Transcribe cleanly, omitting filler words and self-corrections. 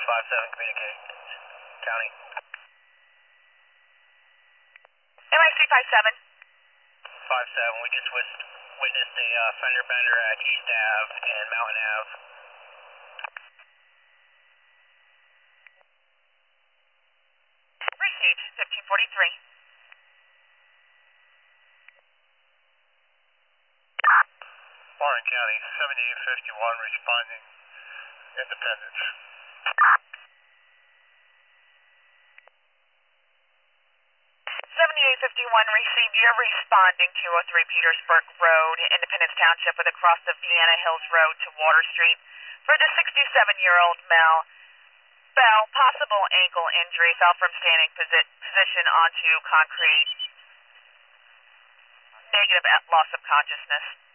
5-7 communicating. County. MIC 57. 5-7, we just witnessed a fender bender at East Ave and Mountain Ave. Received, 1543. Warren County, 7851 responding, Independence. 7851 received. You're responding 203 Petersburg Road, Independence Township, with a cross of Vienna Hills Road to Water Street for the 67-year-old Mel. Bell, possible ankle injury, fell from standing position onto concrete. Negative loss of consciousness.